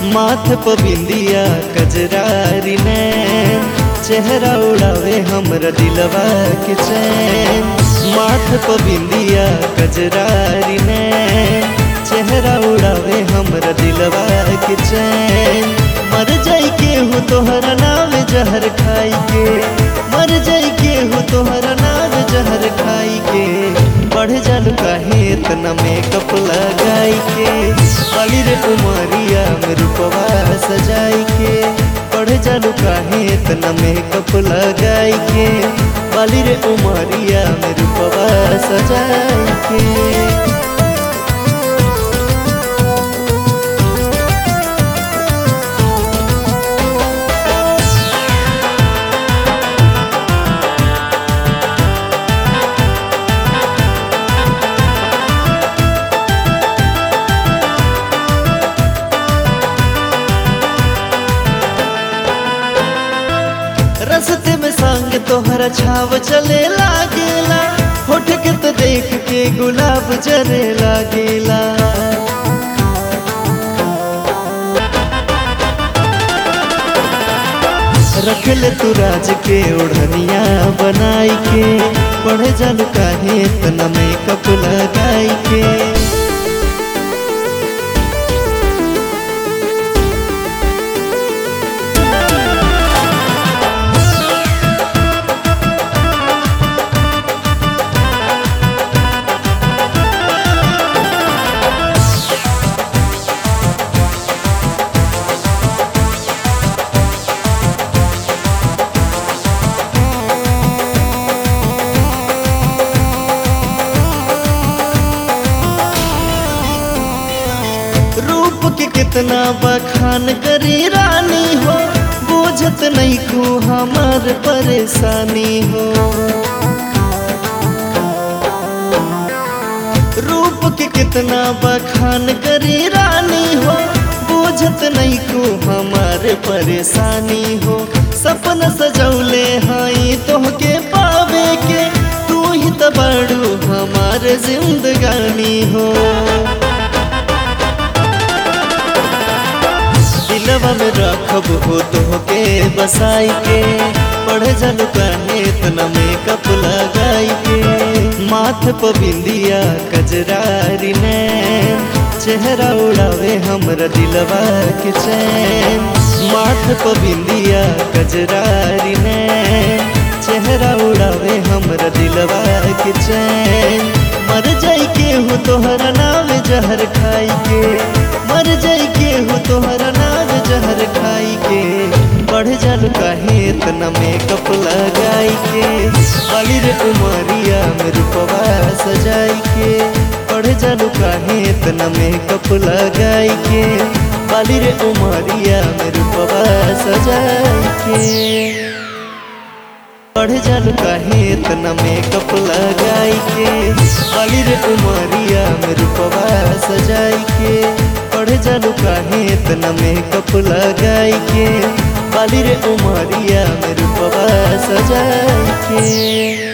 माथ प बिंदिया कजरारी नैन, चेहरा उड़ावे हमरा दिलवा के चैन। माथ प बिंदिया कजरारी नैन, चेहरा उड़ावे हमरा दिलवा के चैन। मर जाई के हो तोहरा नाम जहर खाई के, मर जाई के हो तोहरा नाम जहर खाई के। बढ़ जालू काहे इतना मेकअप लगाई के, वाली रे उमरिया में रूपवा सजाई के। बढ़ जालू काहे इतना मेकअप लगाई के, वाली रे उमरिया में रूपवा सजाई के। रस्ते में संग तोहरा छाव चले लागेला, होठ के तो देख के गुलाब जरे लागेला। रख ले तू राज के ओढ़निया बनाई के, बढ़ जालू काहे इतना मेकअप लगाई के। रूप के कितना बखान करी रानी हो, बुझत नहीं को हमार परेशानी हो। रूप के कितना बखान करी रानी हो, बुझत नहीं को हमार परेशानी हो। सपना सजौले हाई तोहके पावे के, तू ही तो बड़ू हमार जिंदगानी हो। दिलवा में रखब हो तोहके बसाई के, पढ़ जालू काहे इतना मेकअप लगाई के। माथ प बिंदिया कजरारी नैन, चेहरा उड़ावे हमरा दिलवा के चैन। माथ प बिंदिया कजरारी नैन, चेहरा उड़ावे हमरा दिलवा के चैन। मर जाई के हो तोहरा नाम जहर खाई के, मर जाई के हो तोहरा नाम जहर खाई के। बढ़ जालू काहे इतना मेकअप लगाई के, वाली रे उमरिया में रूपवा सजाई के। बढ़ जालू काहे इतना मेकअप लगाई के, वाली रे उमरिया में रूपवा सजाई के। बढ़ जालू काहे इतना मेकअप लगाई के, वाली रे उमरिया में रूपवा सजाई के। बढ़ जालू काहे इतना मेकअप लगाई के, वाली रे उमरिया में रूपवा सजाई के।